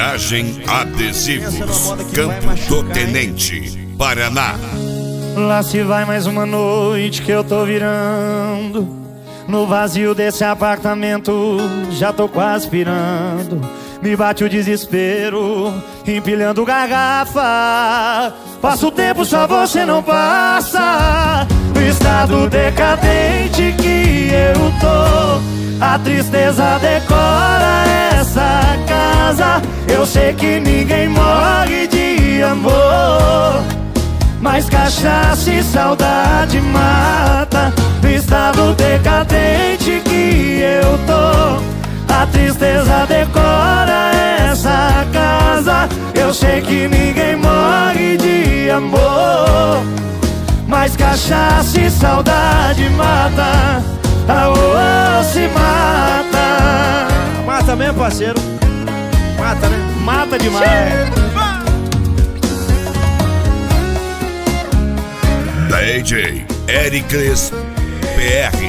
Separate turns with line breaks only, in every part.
Garagem Adesivos, Campo do Tenente, Paraná.
Lá se vai mais uma noite que eu tô virando. No vazio desse apartamento já tô quase pirando. Me bate o desespero, empilhando garrafa. Passa o tempo, só você não passa. No estado decadente que eu tô, a tristeza decora essa casa. Eu sei que ninguém morre de amor, mas cachaça e saudade mata. No estado decadente que eu tô, a tristeza decora essa casa. Eu sei que ninguém morre de amor, mas cachaça e saudade mata. Aô, se mata.
Mata mesmo, parceiro. Mata, né?
Mata demais.
DJ Ericles PR.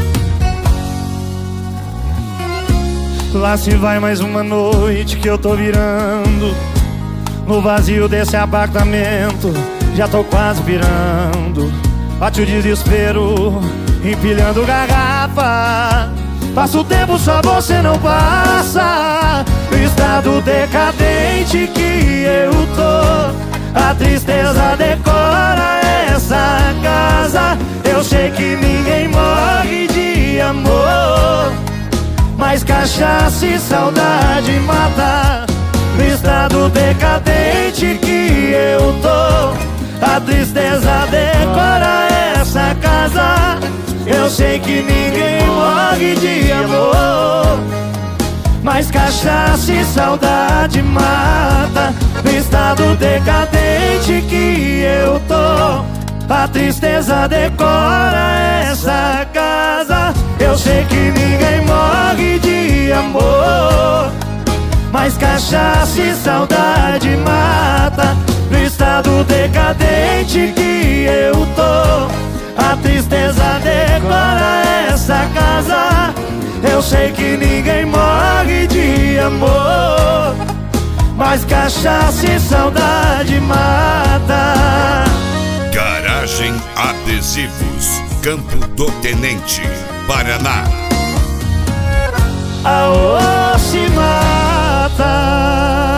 Lá se vai mais uma noite que eu tô virando. No vazio desse apartamento já tô quase virando. Bate o desespero, empilhando garrafa. Passa o tempo, só você não passa. No estado decadente que eu tô, a tristeza decora essa casa. Eu sei que ninguém morre de amor, mas cachaça e saudade mata. No estado decadente que eu tô, a tristeza decora essa casa. Eu sei que ninguém morre de amor, mas cachaça e saudade mata. No estado decadente que eu tô, a tristeza decora essa casa. Eu sei que ninguém morre de amor, mas cachaça e saudade mata. No estado decadente que eu tô, a tristeza decora essa casa. Eu sei que ninguém morre de amor, mas cachaça e saudade mata.
Garagem Adesivos, Campo do Tenente, Paraná.
Aô, se mata.